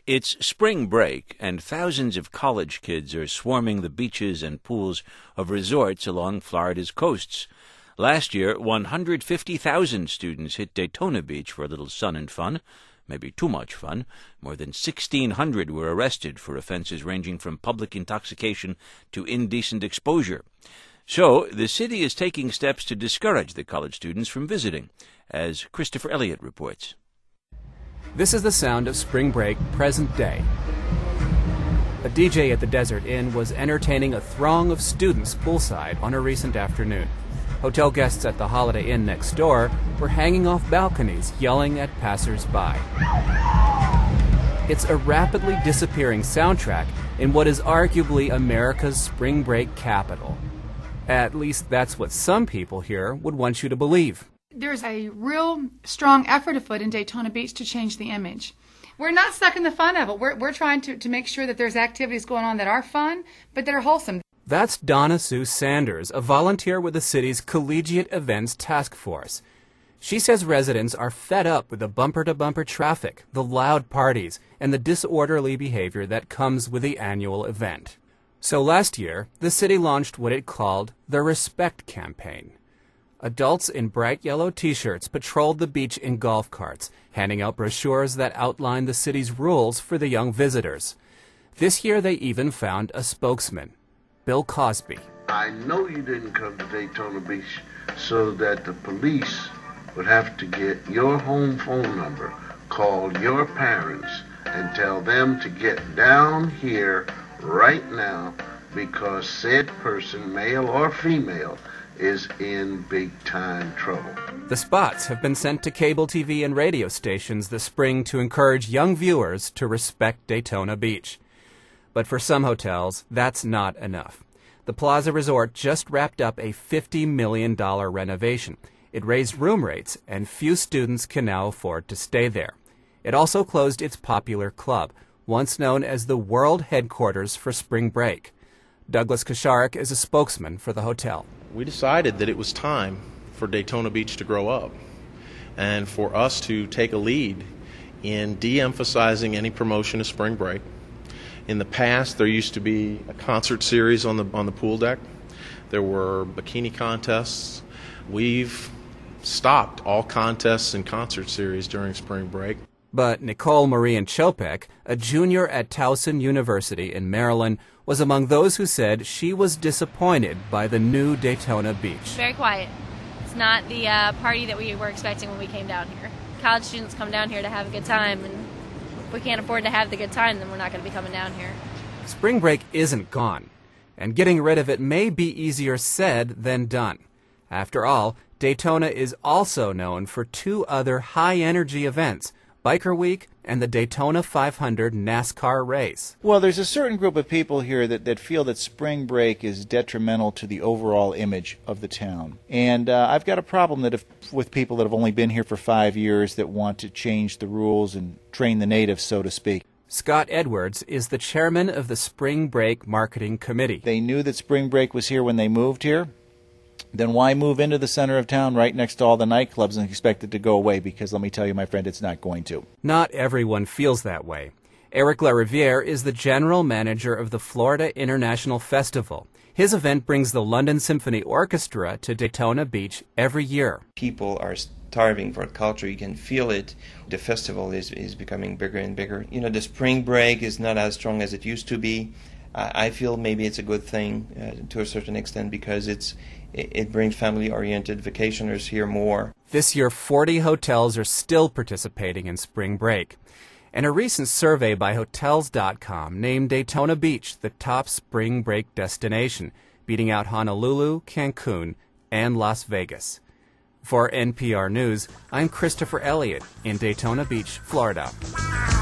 It's spring break, and thousands of college kids are swarming the beaches and pools of resorts along Florida's coasts. Last year, 150,000 students hit Daytona Beach for a little sun and fun. Maybe too much fun. More than 1,600 were arrested for offenses ranging from public intoxication to indecent exposure. So, the city is taking steps to discourage the college students from visiting, as Christopher Elliott reports. This is the sound of spring break present day. A DJ at the Desert Inn was entertaining a throng of students poolside on a recent afternoon. Hotel guests at the Holiday Inn next door were hanging off balconies, yelling at passers-by. It's a rapidly disappearing soundtrack in what is arguably America's spring break capital. At least that's what some people here would want you to believe. There's a real strong effort afoot in Daytona Beach to change the image. We're not stuck in the fun of it. We're trying to make sure that there's activities going on that are fun, but that are wholesome. That's Donna Sue Sanders, a volunteer with the city's Collegiate Events Task Force. She says residents are fed up with the bumper-to-bumper traffic, the loud parties, and the disorderly behavior that comes with the annual event. So last year, the city launched what it called the Respect Campaign. Adults in bright yellow T-shirts patrolled the beach in golf carts, handing out brochures that outlined the city's rules for the young visitors. This year they even found a spokesman, Bill Cosby. I know you didn't come to Daytona Beach so that the police would have to get your home phone number, call your parents, and tell them to get down here right now because said person, male or female, is in big-time trouble. The spots have been sent to cable TV and radio stations this spring to encourage young viewers to respect Daytona Beach. But for some hotels, that's not enough. The Plaza Resort just wrapped up a $50 million renovation. It raised room rates, and few students can now afford to stay there. It also closed its popular club, once known as the world headquarters for spring break. Douglas Kasharik is a spokesman for the hotel. We decided that it was time for Daytona Beach to grow up and for us to take a lead in de-emphasizing any promotion of spring break. In the past, there used to be a concert series on the pool deck. There were bikini contests. We've stopped all contests and concert series during spring break. But Nicole Marian Chopek, a junior at Towson University in Maryland, was among those who said she was disappointed by the new Daytona Beach. Very quiet. It's not the party that we were expecting when we came down here. College students come down here to have a good time, and if we can't afford to have the good time, then we're not going to be coming down here. Spring break isn't gone, and getting rid of it may be easier said than done. After all, Daytona is also known for two other high-energy events, Biker Week and the Daytona 500 NASCAR race. Well, there's a certain group of people here that feel that spring break is detrimental to the overall image of the town. And I've got a problem with people that have only been here for 5 years that want to change the rules and train the natives, so to speak. Scott Edwards is the chairman of the Spring Break Marketing Committee. They knew that spring break was here when they moved here. Then why move into the center of town right next to all the nightclubs and expect it to go away? Because let me tell you, my friend, it's not going to. Not everyone feels that way. Eric LaRiviere is the general manager of the Florida International Festival. His event brings the London Symphony Orchestra to Daytona Beach every year. People are starving for culture. You can feel it. The festival is becoming bigger and bigger. You know, the spring break is not as strong as it used to be. I feel maybe it's a good thing to a certain extent because it brings family-oriented vacationers here more. This year, 40 hotels are still participating in spring break. And a recent survey by Hotels.com named Daytona Beach the top spring break destination, beating out Honolulu, Cancun, and Las Vegas. For NPR News, I'm Christopher Elliott in Daytona Beach, Florida.